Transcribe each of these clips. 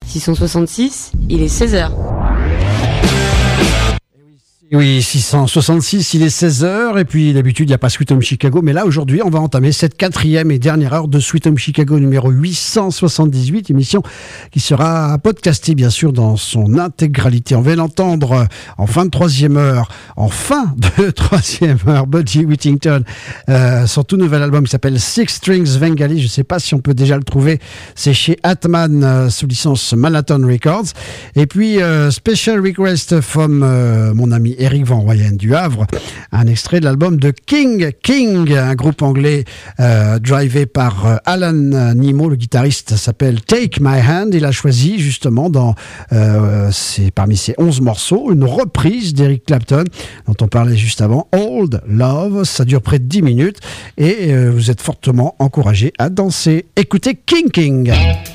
666, il est 16h. Oui, 666, il est 16h, et puis d'habitude, il n'y a pas Sweet Home Chicago, mais là, aujourd'hui, on va entamer cette 4e et dernière heure de Sweet Home Chicago numéro 878, émission qui sera podcastée, bien sûr, dans son intégralité. On va l'entendre en fin de 3e heure, Budgie Whittington, son tout nouvel album qui s'appelle Six Strings Bengali. Je ne sais pas si on peut déjà le trouver, c'est chez Atman, sous licence Malaton Records. Et puis, Special Request from mon ami Eric Van Royen du Havre, un extrait de l'album de King, un groupe anglais drivé par Alan Nimo. Le guitariste s'appelle Take My Hand. Il a choisi justement parmi ses 11 morceaux une reprise d'Eric Clapton dont on parlait juste avant, Old Love. Ça dure près de 10 minutes et vous êtes fortement encouragés à danser. Écoutez King.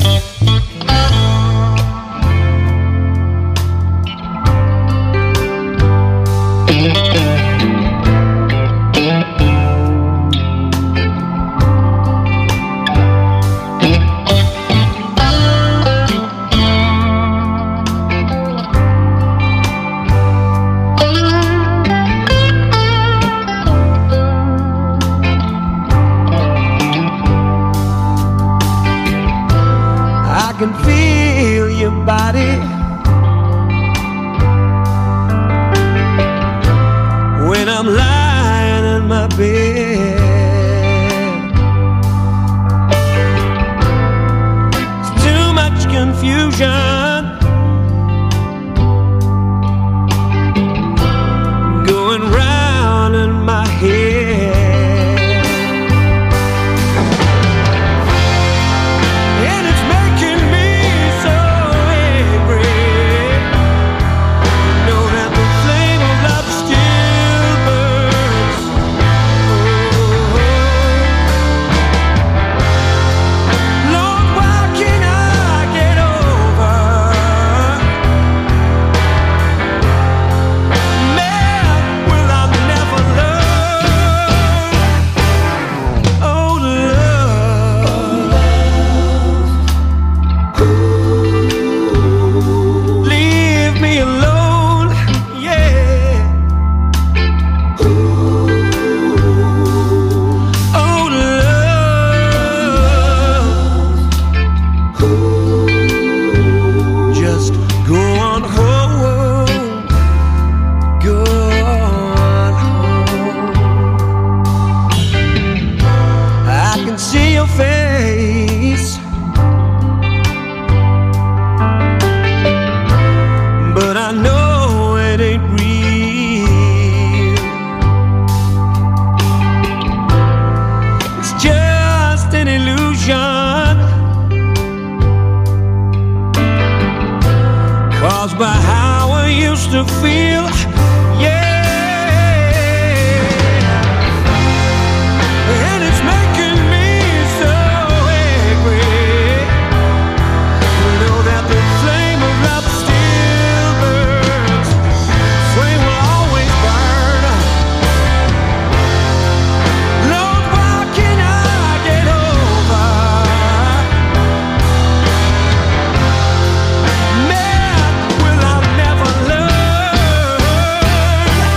I can feel your body when I'm lying in my bed. It's too much confusion going round in my head. To feel, yeah, and it's making me so angry. Know that the flame of love still burns. Flame will always burn. Lord, why can't I get over? Man, will I never love?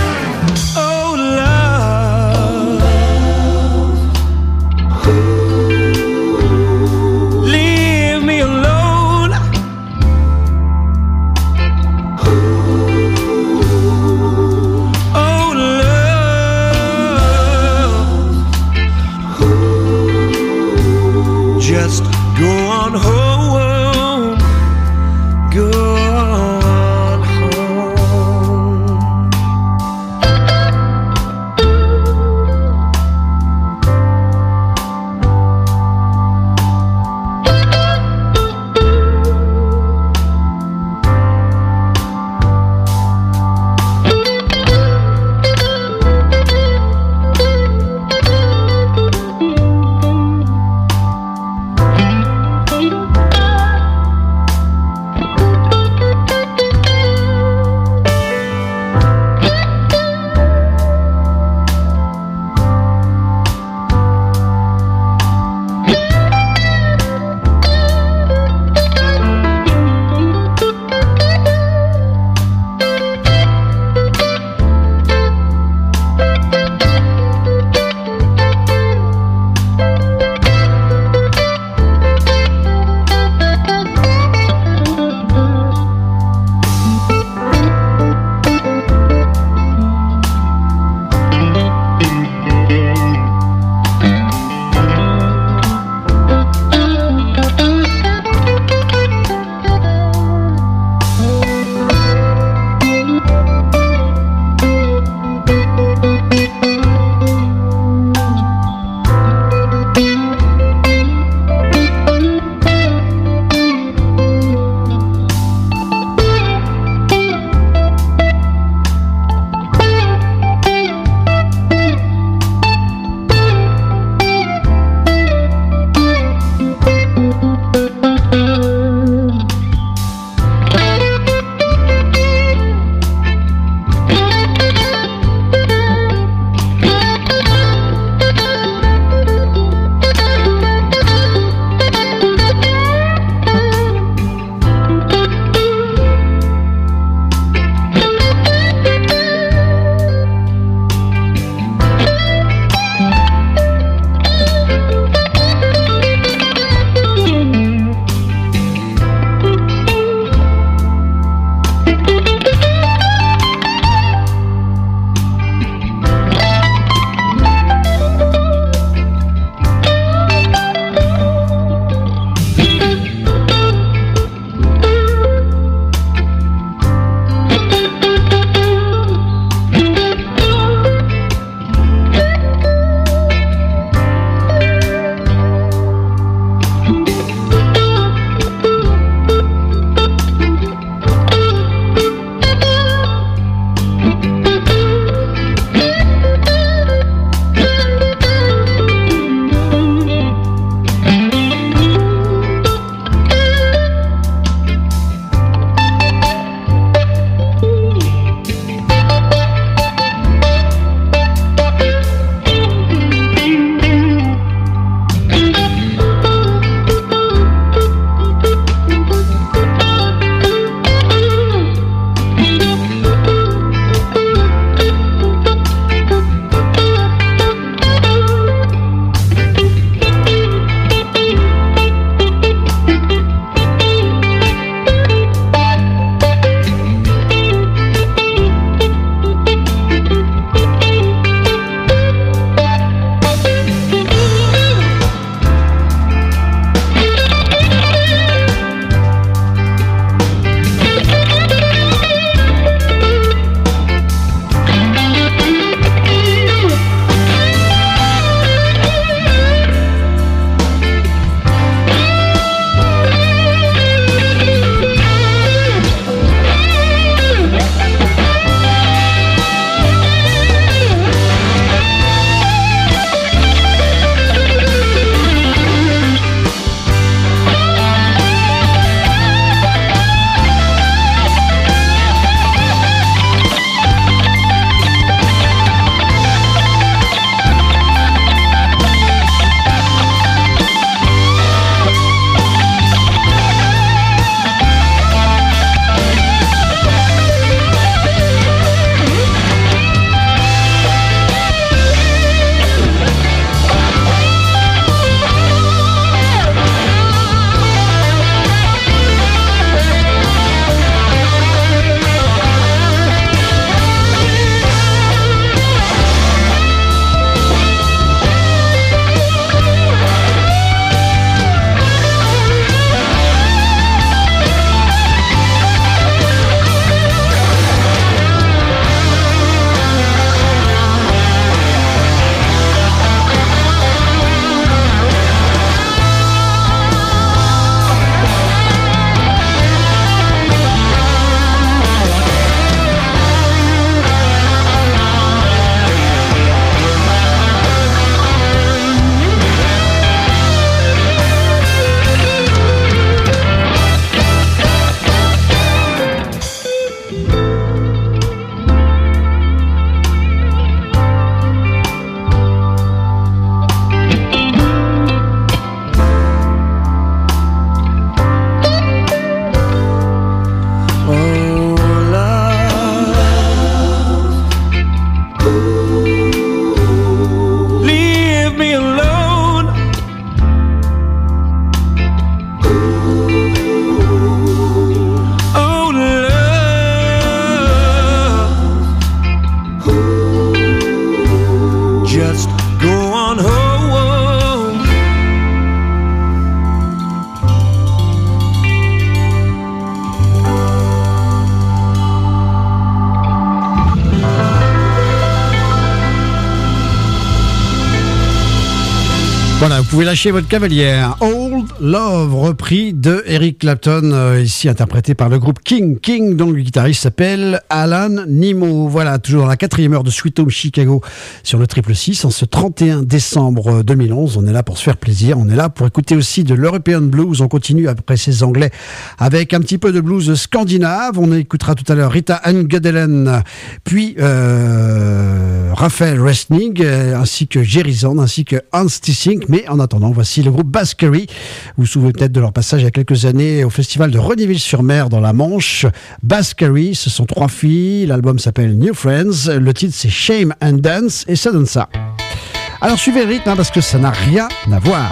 Voilà, vous pouvez lâcher votre cavalière. Old Love, repris de Eric Clapton, ici interprété par le groupe King. King, dont le guitariste s'appelle Alan Nimo. Voilà, toujours dans la 4e heure de Sweet Home Chicago sur le 666. En ce 31 décembre 2011, on est là pour se faire plaisir. On est là pour écouter aussi de l'European Blues. On continue après ces Anglais avec un petit peu de blues scandinave. On écoutera tout à l'heure Rita Engedelen, puis Raphaël Resnig, ainsi que Jerry Zand, ainsi que Hans Tissink. Mais en attendant, voici le groupe Baskery. Vous vous souvenez peut-être de leur passage il y a quelques années au festival de Renéville-sur-Mer dans la Manche. Baskery, ce sont 3 filles. L'album s'appelle New Friends. Le titre, c'est Shame and Dance. Et ça donne ça. Alors suivez le rythme, parce que ça n'a rien à voir.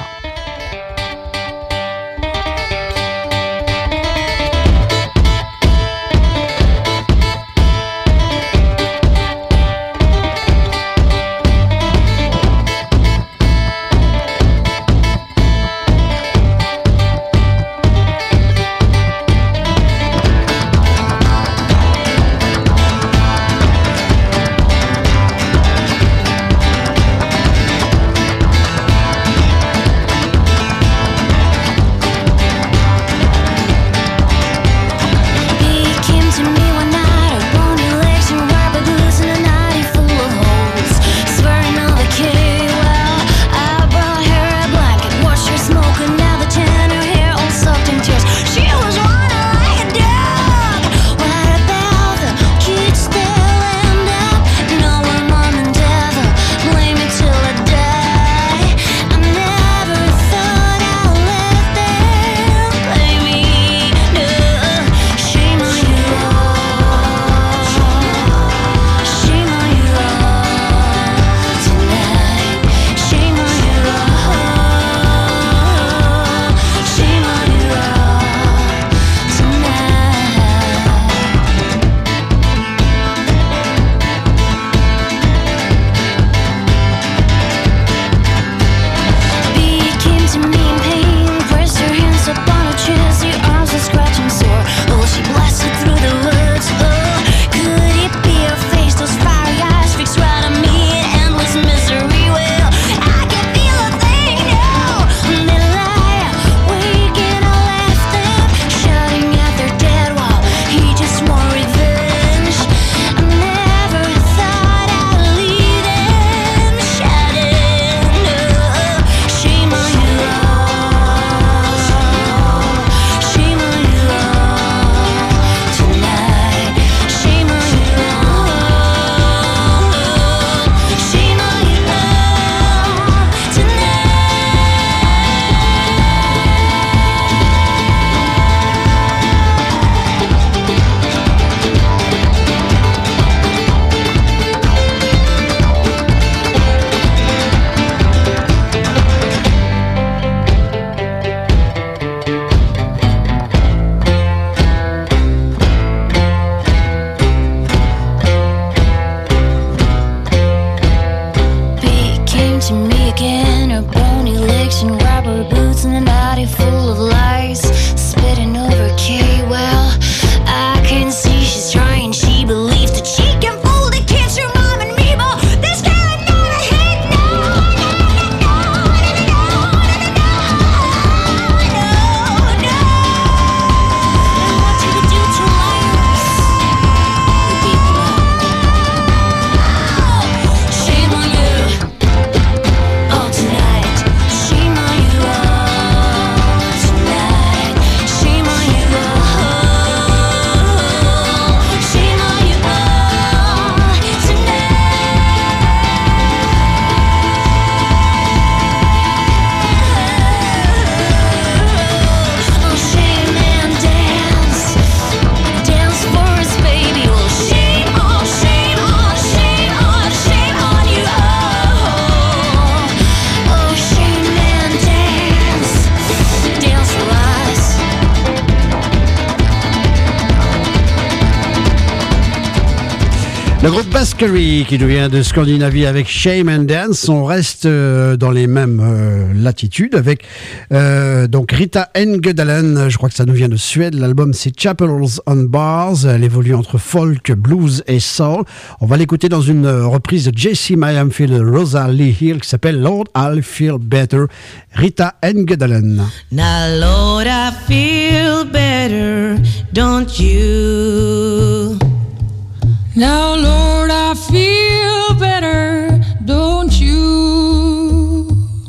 Le groupe Baskery qui nous vient de Scandinavie avec Shame and Dance. On reste dans les mêmes latitudes avec donc Rita Engedalen. Je crois que ça nous vient de Suède. L'album c'est Chapels on Bars. Elle évolue entre folk, blues et soul. On va l'écouter dans une reprise de Jessie Mayamfield et Rosa Lee Hill qui s'appelle Lord I Feel Better. Rita Engedalen. Now Lord I feel better, don't you? Now, Lord, I feel better, don't you?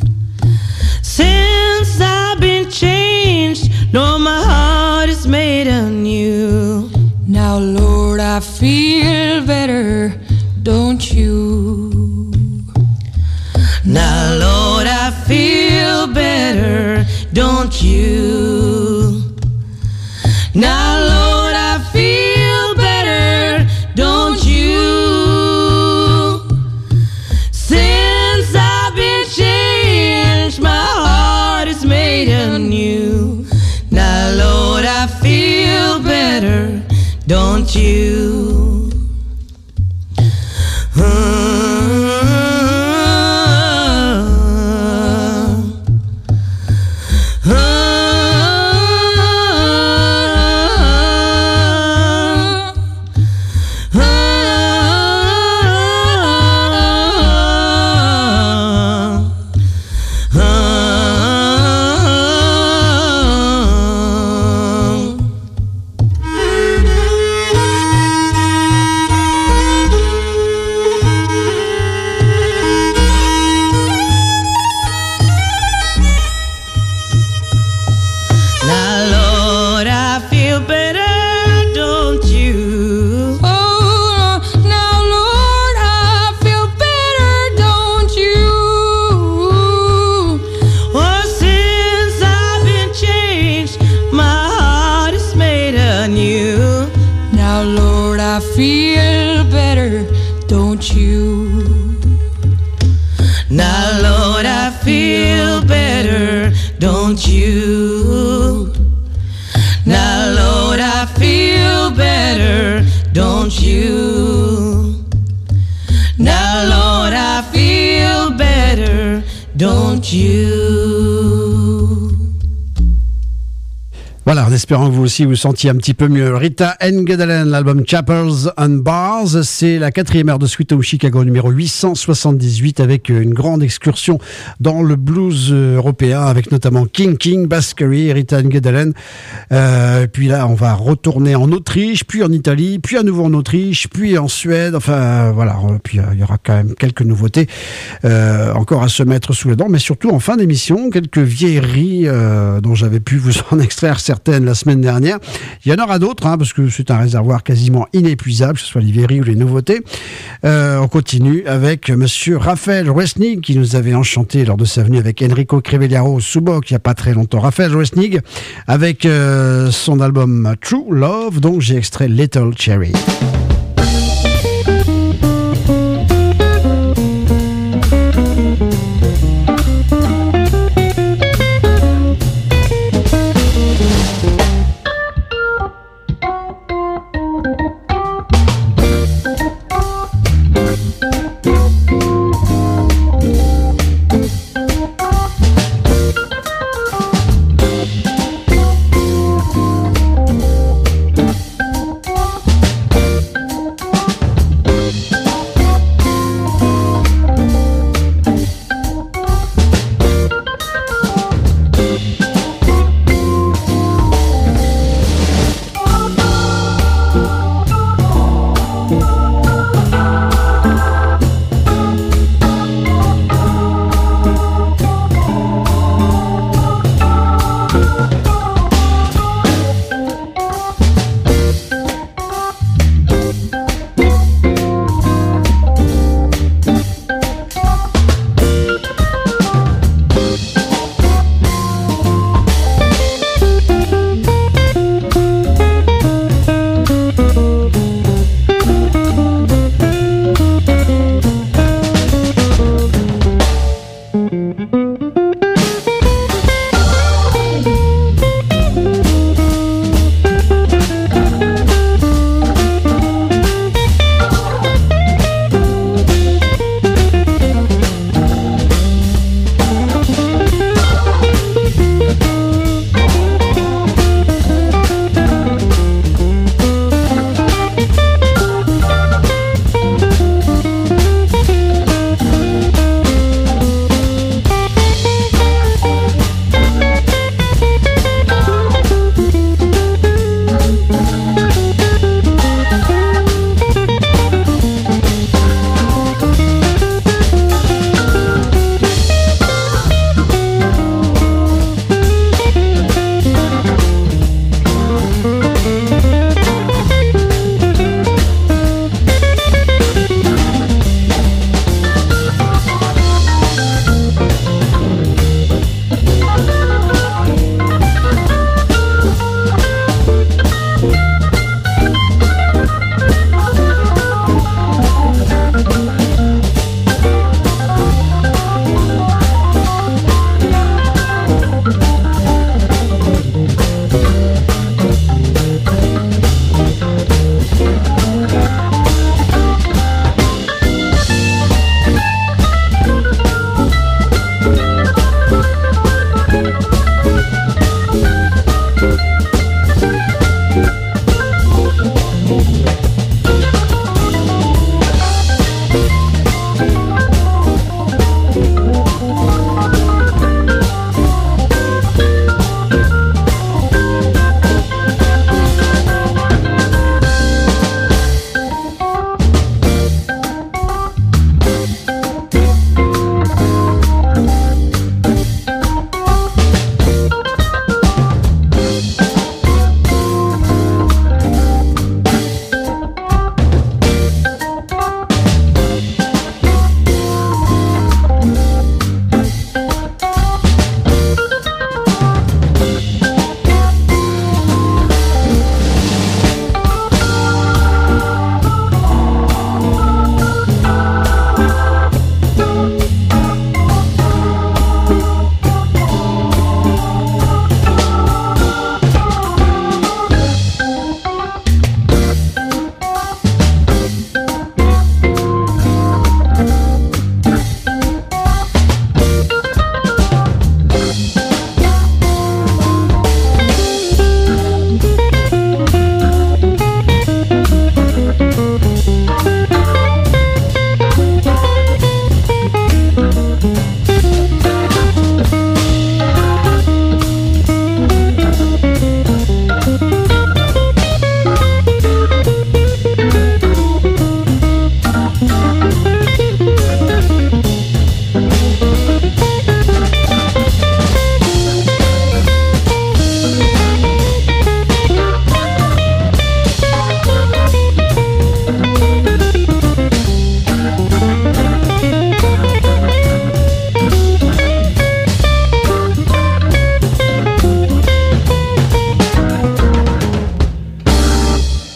Since I've been changed, Lord, my heart is made anew. Now, Lord, I feel better, don't you? Now, Lord, I feel better, don't you? Now, Lord, I feel better, don't you? Since I've been changed, my heart is made anew. Now, Lord, I feel better, don't you? Don't you? Now, Lord, I feel better, don't you? Now, Lord, I feel better, don't you? Voilà, en espérant que vous aussi vous sentiez un petit peu mieux. Rita Engedalen, l'album Chapels on Bars, c'est la 4e heure de Sweet Home Chicago numéro 878 avec une grande excursion dans le blues européen avec notamment King, Baskery et Rita Engedalen. Puis là, on va retourner en Autriche, puis en Italie, puis à nouveau en Autriche, puis en Suède. Enfin, voilà. Puis il y aura quand même quelques nouveautés encore à se mettre sous les dents, mais surtout en fin d'émission, quelques vieilleries dont j'avais pu vous en extraire certaines la semaine dernière. Il y en aura d'autres, parce que c'est un réservoir quasiment inépuisable, que ce soit les vieilleries ou les nouveautés. On continue avec monsieur Raphaël Resnig, qui nous avait enchanté lors de sa venue avec Enrico Crivellaro au Subok il n'y a pas très longtemps. Raphaël Resnig, avec son album True Love, dont j'ai extrait Little Cherry.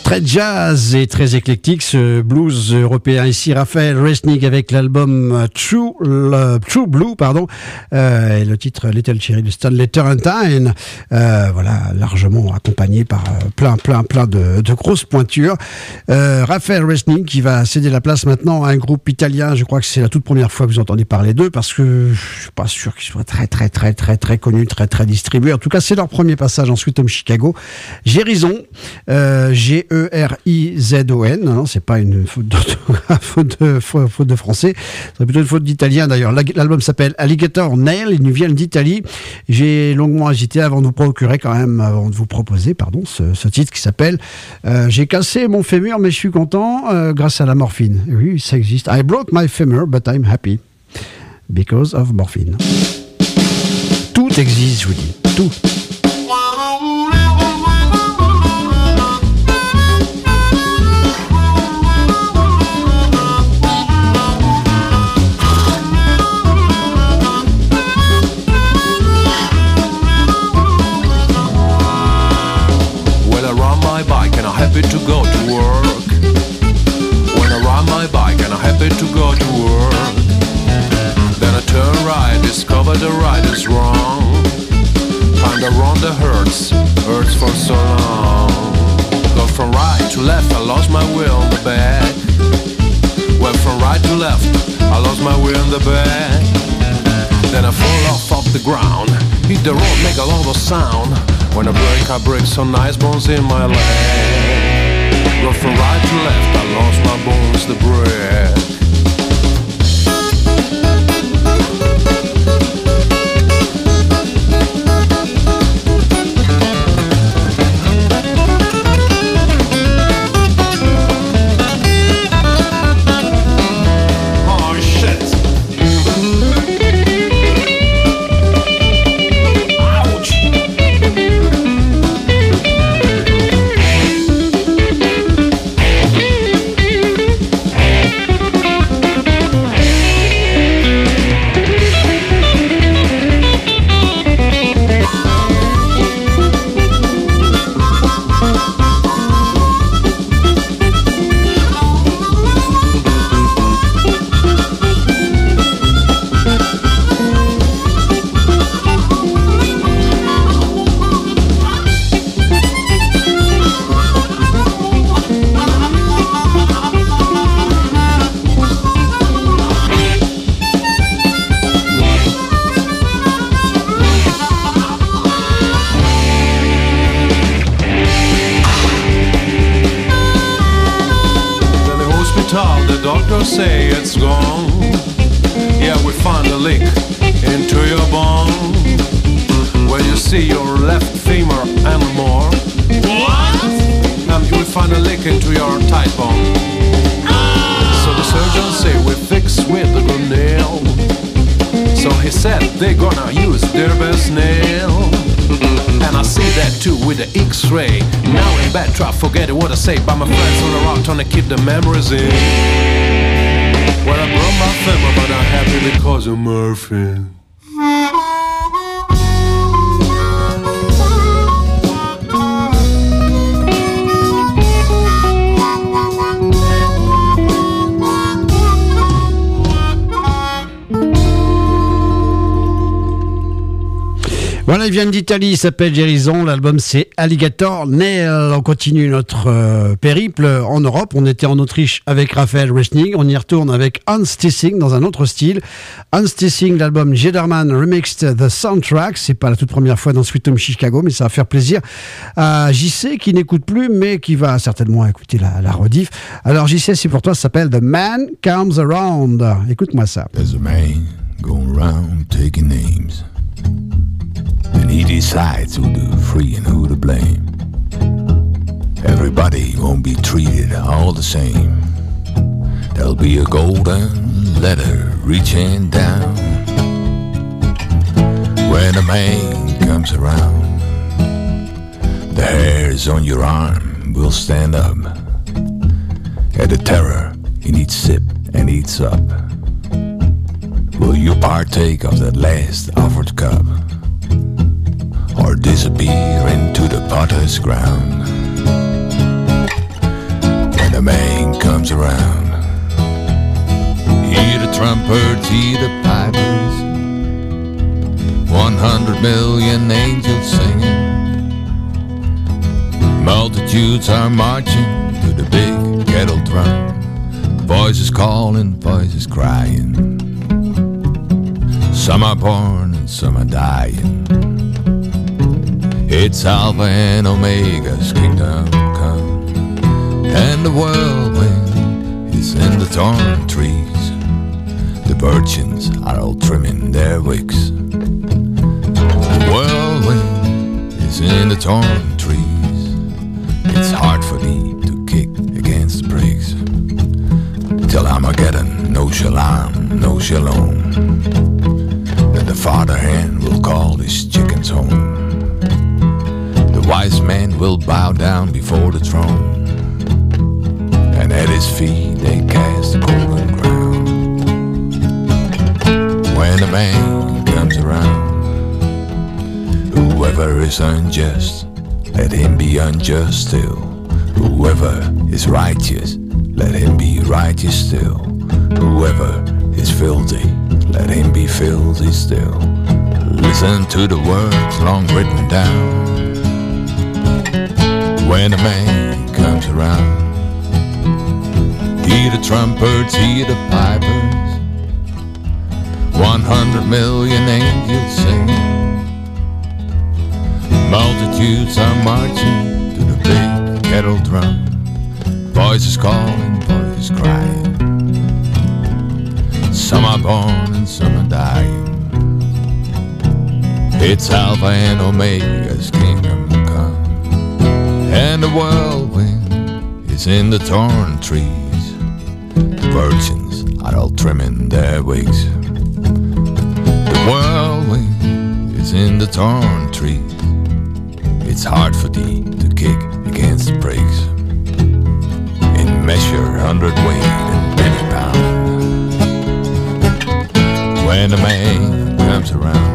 Très jazz et très éclectique, ce blues européen. Ici, Raphaël Resnick avec l'album True Blue, et le titre Little Cherry de Stanley Turrentine. Voilà, largement accompagné par plein de grosses pointures. Raphaël Resnick qui va céder la place maintenant à un groupe italien. Je crois que c'est la toute première fois que vous entendez parler d'eux parce que je suis pas sûr qu'ils soient très connus, très distribués. En tout cas, c'est leur premier passage en Sweet Home Chicago. Gérizon, G-E-R-I-Z-O-N. Non, c'est pas une faute de français. C'est plutôt une faute d'italien d'ailleurs. L'album s'appelle Alligator Nail. Il nous vient d'Italie. J'ai longuement hésité avant de vous proposer, ce titre qui s'appelle J'ai cassé mon fémur, mais je suis content grâce à la morphine. Oui, ça existe. I broke my femur, but I'm happy because of morphine. Tout existe, je vous dis. Tout. Happy to go to work. When I ride my bike and I'm happy to go to work. Then I turn right, discover the right is wrong. Find a wrong that hurts for so long. Go from right to left, I lost my wheel in the back. Went from right to left, I lost my wheel in the back. Then I fall off the ground, hit the road, make a lot of sound. When I break some nice bones in my leg. Go from right to left, I lost my bones to break. Say it's gone. Yeah, we found a leak into your bone. Where you see your left femur and more. What? And you will find a leak into your tight bone. So the surgeon say we fix with a good nail. So he said they're gonna use their best nail. And I see that too with the X-ray. Now in bed, try forgetting what I say. But my friends on the rock trying to keep the memories in. Well, I broke my femur, but I'm happy because of morphine. Voilà, il vient d'Italie, il s'appelle Gérizon, l'album c'est Alligator Nail. On continue notre périple en Europe. On était en Autriche avec Raphaël Resnick, on y retourne avec Hans Theessing dans un autre style. Hans Theessing, l'album Jederman Remixed The Soundtrack, c'est pas la toute première fois dans Sweet Home Chicago, mais ça va faire plaisir à JC qui n'écoute plus, mais qui va certainement écouter la rediff. Alors JC, c'est pour toi, ça s'appelle The Man Comes Around. Écoute-moi ça. There's a man going around taking names. And he decides who to free and who to blame. Everybody won't be treated all the same. There'll be a golden letter reaching down. When a man comes around, the hairs on your arm will stand up. At the terror, he needs sip and eats up. Will you partake of that last offered cup? Or disappear into the potter's ground? trumpets, hear the pipers, 100 million angels singing. Multitudes are marching to the big kettle drum. Voices calling, voices crying. Some are born and some are dying. It's Alpha and Omega's kingdom come. And the whirlwind is in the torn trees. The virgins are all trimming their wicks. The whirlwind is in the torn trees. It's hard for thee to kick against the pricks. Till Armageddon, no shalom, no shalom. Then the father hen will call his chickens home. The wise men will bow down before the throne, and at his feet they cast the golden crown. When the man comes around, whoever is unjust, let him be unjust still. Whoever is righteous, let him be righteous still. Whoever is filthy, let him be filthy still. Listen to the words long written down. When a man comes around, hear the trumpets, hear the pipers, 100 million angels singing. Multitudes are marching to the big kettle drum. Voices calling, voices crying. Some are born and some are dying. It's Alpha and Omega's kingdom come. And the whirlwind is in the torn trees. The virgins are all trimming their wigs. The whirlwind is in the torn trees. It's hard for thee to kick against the pricks. In measure, 100 weight and 50 pound. When a man comes around.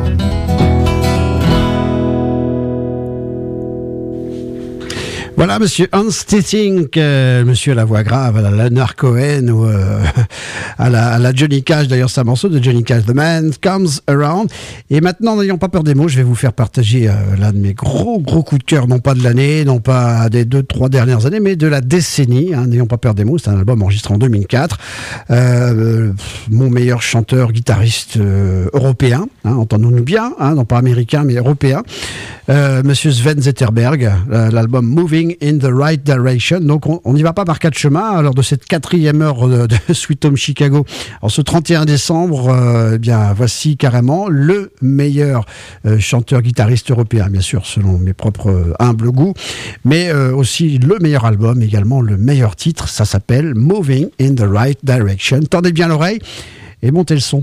Voilà, monsieur Hans Stitting, monsieur à la voix grave, à la Leonard Cohen ou à la Johnny Cash. D'ailleurs, c'est un morceau de Johnny Cash, The Man Comes Around. Et maintenant, n'ayons pas peur des mots, je vais vous faire partager l'un de mes gros coups de cœur, non pas de l'année, non pas des 2-3 dernières années, mais de la décennie. Hein, n'ayons pas peur des mots, c'est un album enregistré en 2004. Mon meilleur chanteur, guitariste européen, hein, entendons-nous bien, hein, non pas américain, mais européen. Monsieur Sven Zetterberg, l'album Moving in the Right Direction. Donc on n'y va pas par quatre chemins lors de cette 4e heure de Sweet Home Chicago. En ce 31 décembre, eh bien voici carrément le meilleur chanteur-guitariste européen, bien sûr selon mes propres humbles goûts, mais aussi le meilleur album, également le meilleur titre. Ça s'appelle Moving in the Right Direction. Tendez bien l'oreille et montez le son.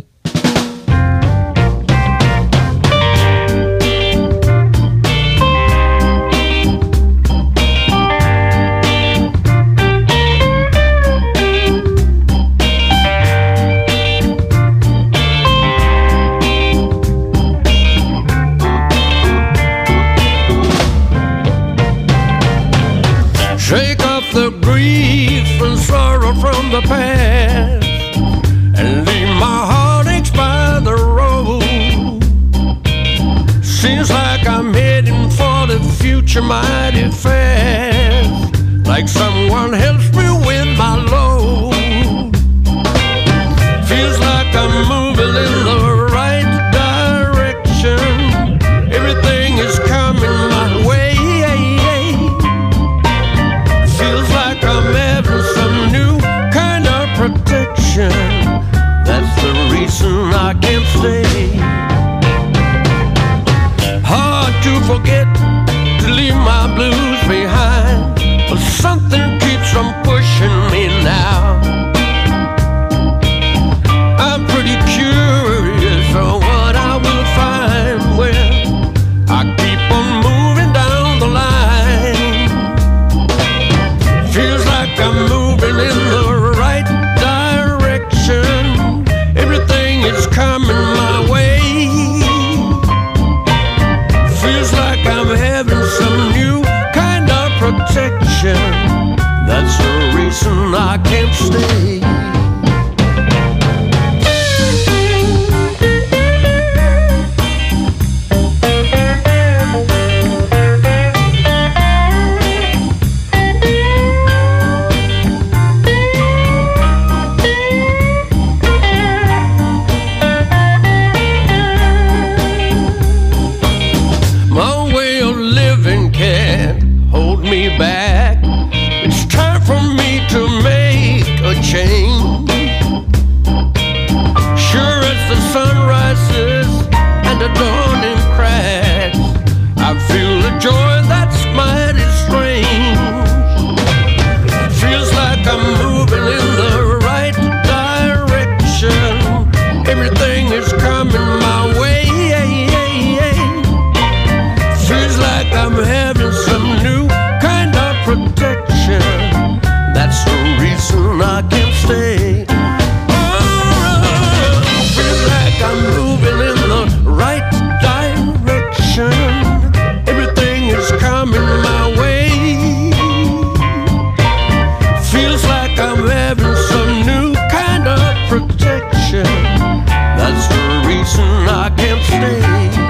Shake off the grief and sorrow from the past and leave my heartaches by the road. Seems like I'm heading for the future mighty fast, like someone helps me with my load. Feels like I'm moving in the right direction. Everything is coming my way. I'm having some new kind of protection. That's the reason I can't stay. Hard to forget, to leave my blues behind, but something keeps on pushing me now. I'm pretty curious of what I will find when I keep on moving down the line. Feels like I'm moving in the right direction. Everything is coming my way. Feels like I'm having some new kind of protection. That's the reason I can't stay. reason I can't stay. Oh, feels like I'm moving in the right direction. Everything is coming my way. Feels like I'm having some new kind of protection. That's the reason I can't stay.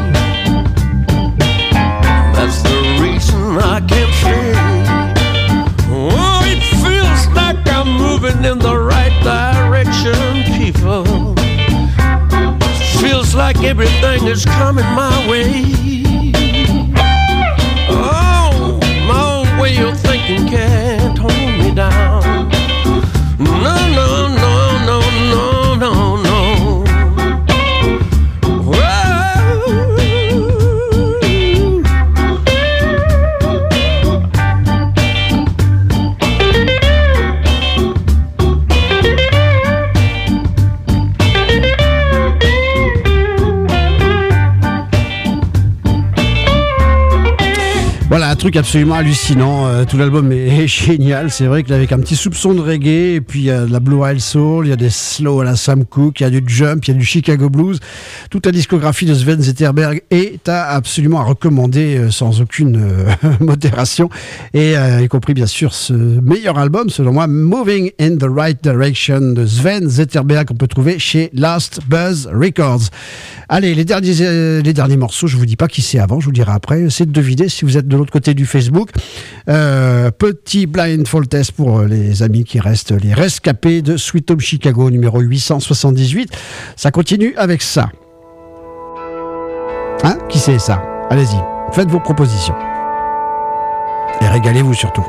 That's the reason I can't stay. Oh, it feels like I'm moving in the right direction, people. Feels like everything is coming my way. Oh, my own way of thinking can't hold me down. No, no, no, no, no, no, no. Voilà, un truc absolument hallucinant. Tout l'album est génial. C'est vrai qu'il avec un petit soupçon de reggae, et puis il y a de la Blue Isle Soul, il y a des slow à la Sam Cooke, il y a du jump, il y a du Chicago Blues. Toute la discographie de Sven Zetterberg est absolument à recommander sans aucune modération. Et y compris bien sûr ce meilleur album, selon moi, Moving in the Right Direction de Sven Zetterberg, qu'on peut trouver chez Last Buzz Records. Allez, les derniers morceaux, je vous dis pas qui c'est avant, je vous dirai après. C'est de deviner si vous êtes de l'autre côté du Facebook. Petit blindfold test pour les amis qui restent, les rescapés de Sweet Home Chicago, numéro 878. Ça continue avec ça. Hein? Qui c'est ça? Allez-y, faites vos propositions. Et régalez-vous surtout.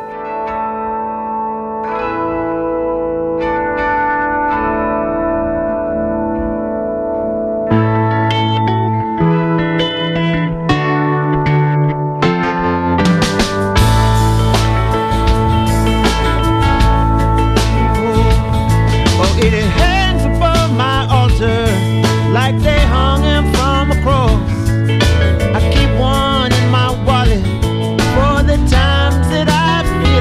I keep one in my wallet for the times that I feel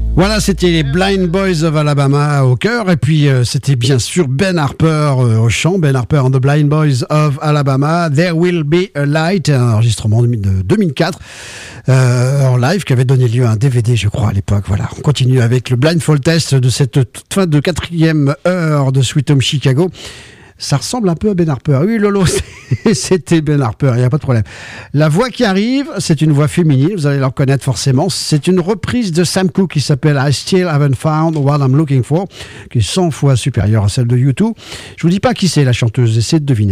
Voilà, c'était les Blind Boys of Alabama au cœur, et puis c'était bien sûr Ben Harper au chant, Ben Harper and the Blind Boys of Alabama, There Will Be a Light, un enregistrement de 2004 en live qui avait donné lieu à un DVD, je crois, à l'époque. Voilà, on continue avec le Blindfold Test de cette toute fin de 4e heure de Sweet Home Chicago. Ça ressemble un peu à Ben Harper. Oui, Lolo, c'était Ben Harper, il n'y a pas de problème. La voix qui arrive, c'est une voix féminine, vous allez la reconnaître forcément. C'est une reprise de Sam Cooke qui s'appelle I Still Haven't Found What I'm Looking For, qui est 100 fois supérieure à celle de U2. Je vous dis pas qui c'est la chanteuse, essayez de deviner.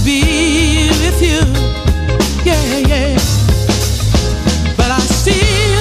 But I still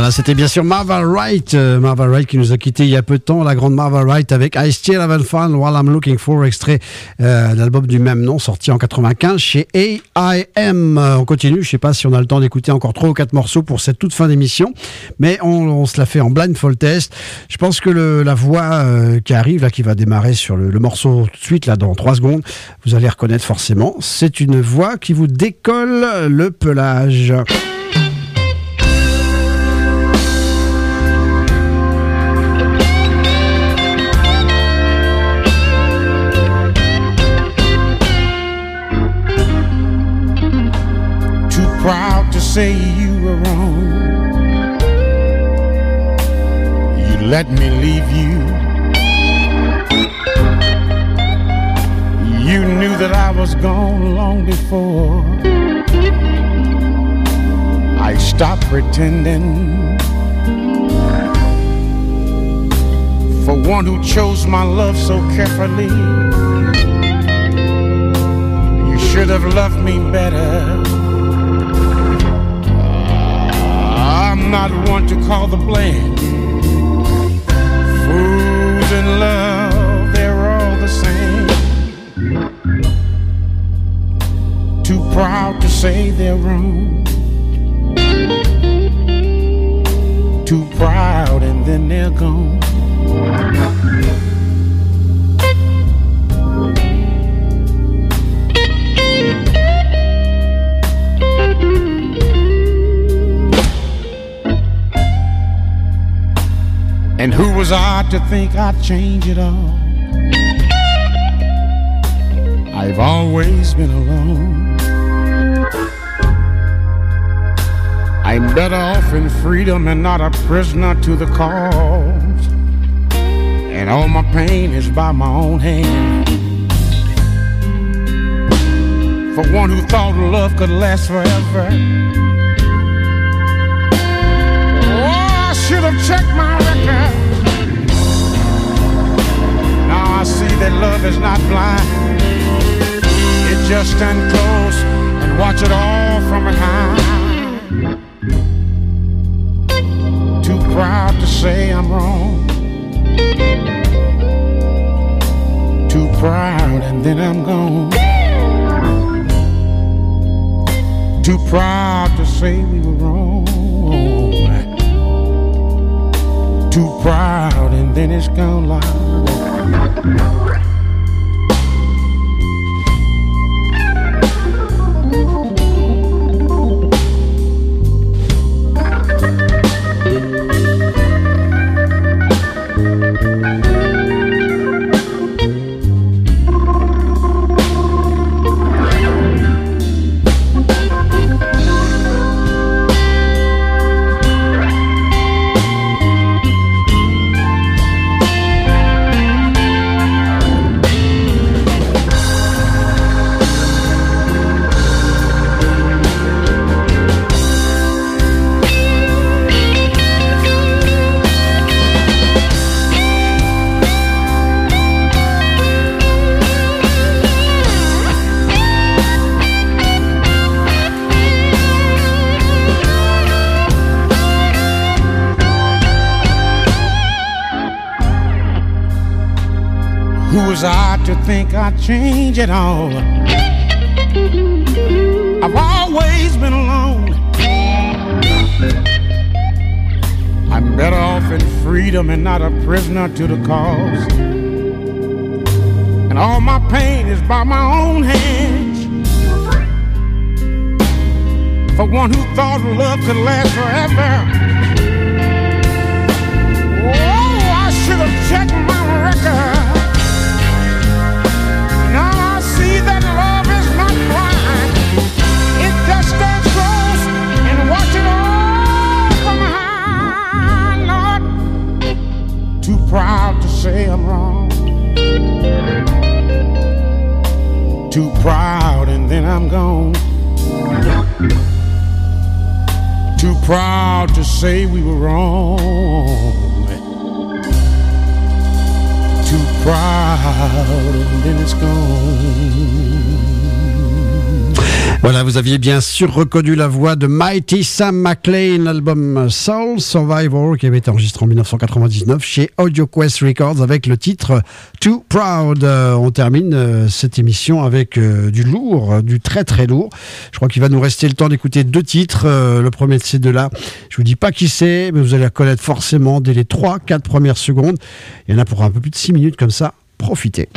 C'était bien sûr Marva Wright. Marva Wright qui nous a quitté il y a peu de temps. La grande Marva Wright avec I Still Having Fun While I'm Looking For, extrait d'album du même nom, sorti en 95 chez A.I.M. On continue. Je sais pas si on a le temps d'écouter encore 3 ou 4 morceaux pour cette toute fin d'émission, mais on se la fait en blindfold test. Je pense que la voix qui arrive, là, qui va démarrer sur le morceau tout de suite, là, dans 3 secondes, vous allez reconnaître forcément. C'est une voix qui vous décolle le pelage. Proud to say you were wrong. You let me leave you. You knew that I was gone long before I stopped pretending. For one who chose my love so carefully, you should have loved me better. I'm not one to call the blame. Fools in love, they're all the same. Too proud to say they're wrong. Too proud and then they're gone. And who was I to think I'd change it all? I've always been alone. I'm better off in freedom and not a prisoner to the cause. And all my pain is by my own hand. For one who thought love could last forever, oh, I should have checked my record. Now I see that love is not blind. It just stand close and watch it all from behind. Too proud to say I'm wrong. Too proud and then I'm gone. Too proud to say we were wrong. Too proud and then it's gone loud. Who was I to think I'd change it all? I've always been alone. I'm better off in freedom and not a prisoner to the cause. And all my pain is by my own hands. For one who thought love could last forever, oh, I should have checked my record. That love is not blind. It just stands close and watch it all from behind. Lord, too proud to say I'm wrong. Too proud and then I'm gone. Too proud to say we were wrong. Too proud and then it's gone. Voilà, vous aviez bien sûr reconnu la voix de Mighty Sam McLean, l'album Soul Survivor qui avait été enregistré en 1999 chez AudioQuest Records avec le titre Too Proud. On termine cette émission avec du lourd, du très très lourd. Je crois qu'il va nous rester le temps d'écouter 2 titres. Le premier de ces 2-là, je vous dis pas qui c'est, mais vous allez la connaître forcément dès les 3-4 premières secondes. Il y en a pour un peu plus de 6 minutes comme ça. Profitez.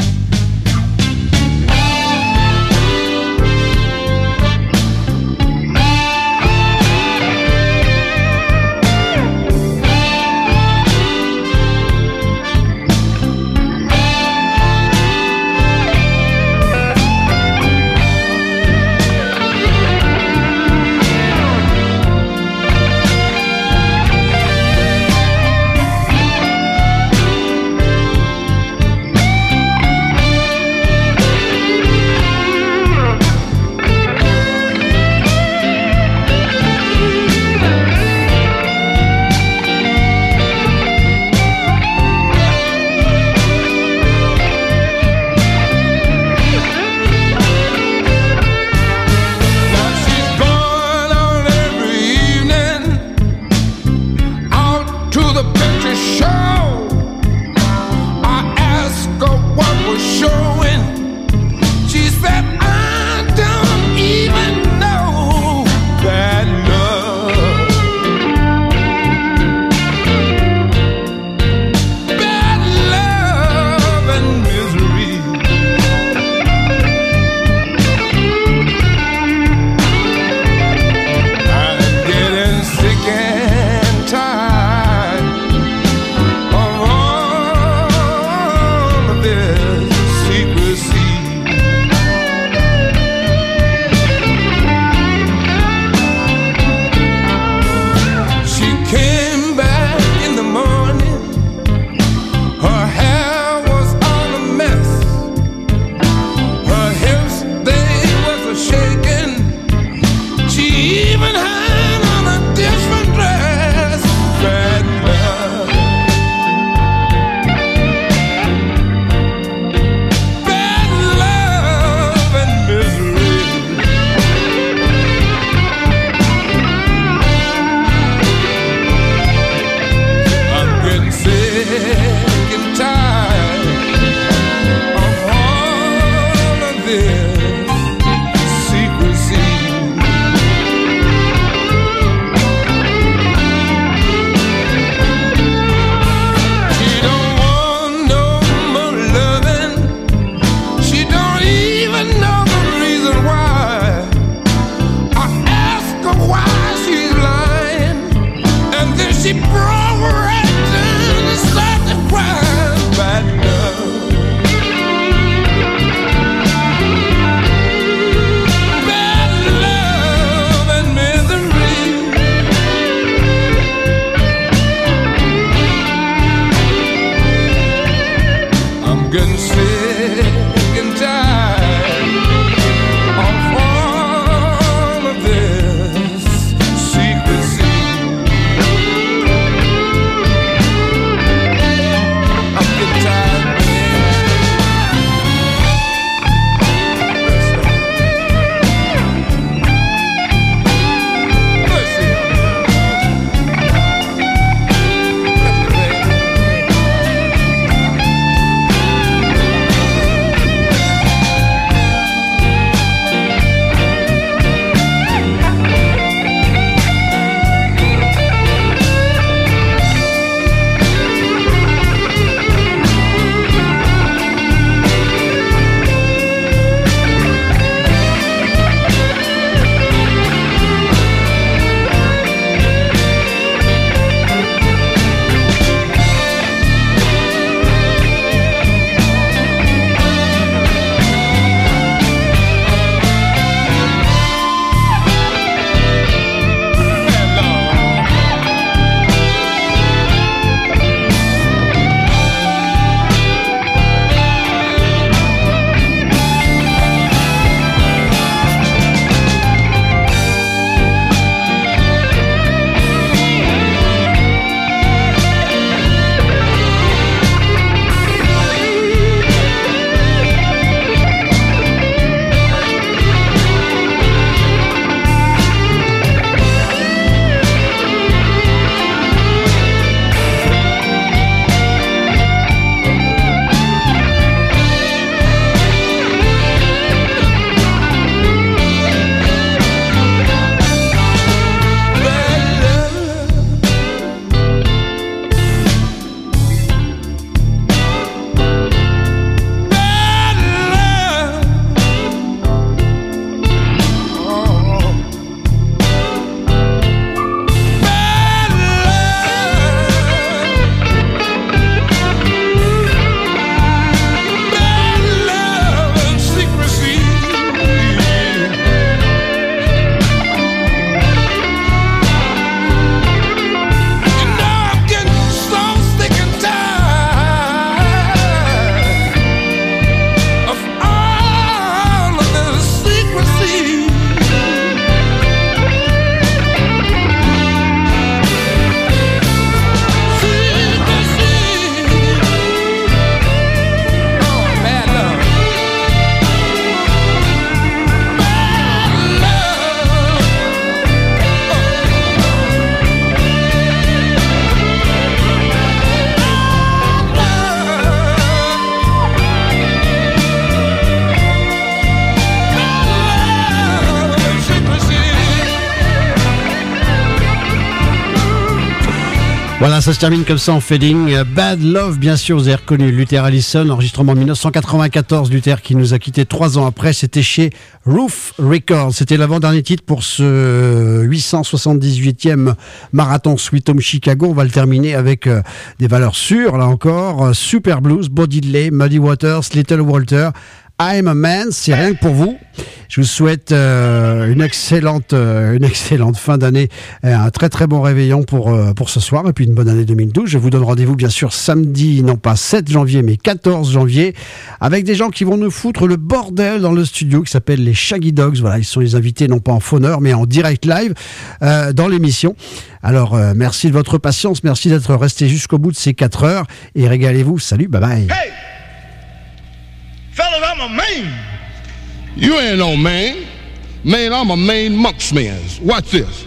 Voilà, ça se termine comme ça en fading. Bad Love, bien sûr, vous avez reconnu Luther Allison, enregistrement 1994. Luther qui nous a quitté 3 ans après, c'était chez Roof Records. C'était l'avant-dernier titre pour ce 878e marathon Sweet Home Chicago. On va le terminer avec des valeurs sûres, là encore. Super Blues, Bo Diddley, Muddy Waters, Little Walter. I'm a Man, c'est rien que pour vous. Je vous souhaite une excellente fin d'année, un très très bon réveillon pour ce soir et puis une bonne année 2012. Je vous donne rendez-vous bien sûr samedi, non pas 7 janvier mais 14 janvier, avec des gens qui vont nous foutre le bordel dans le studio qui s'appelle les Shaggy Dogs. Voilà, ils sont les invités non pas en fauneur mais en direct live dans l'émission. Alors merci de votre patience, merci d'être resté jusqu'au bout de ces 4 heures et régalez-vous. Salut, bye bye. Hey! Fellas, I'm a man. You ain't no man. Man, I'm a Maine monksman. Watch this.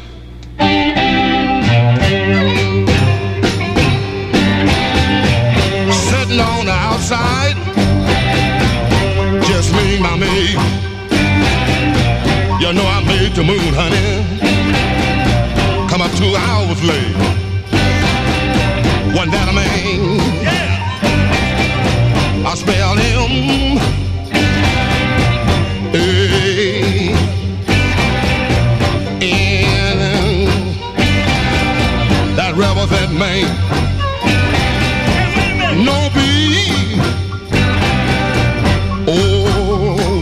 Sitting on the outside, just me and my maid. You know I made the moon, honey. Come up 2 hours late. Wasn't that a man? Yeah. I spelled him. Hey. And that rebel, that man. No be. Oh.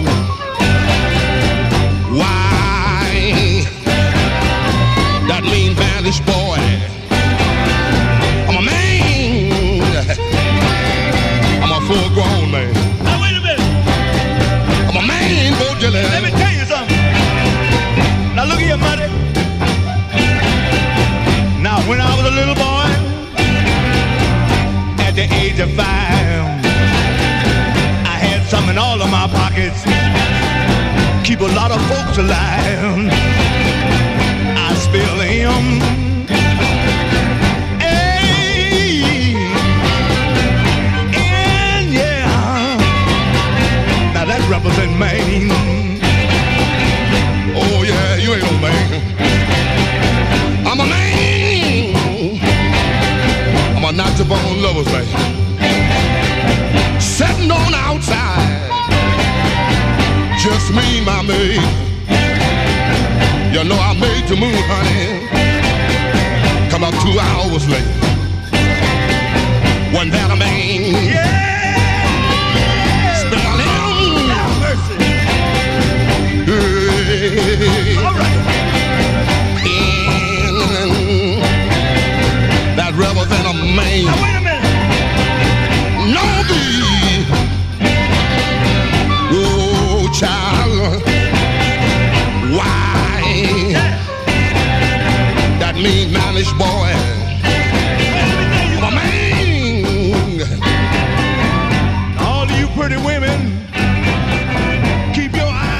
Why? That mean Spanish boy. I'm a man. I'm a full-grown man. Now wait a minute. I'm a man, Bo Diddley. Let me tell you something. Now look here, buddy. Now when I was a little boy, at the age of 5, I had some in all of my pockets. Keep a lot of folks alive. I spill him. That represent Maine. Oh yeah, you ain't no man. I'm a man. I'm a natural born lover's man. Sitting on the outside, just me and my maid. You know I made the moon, honey. Come up 2 hours late. Wasn't that a man? Yeah.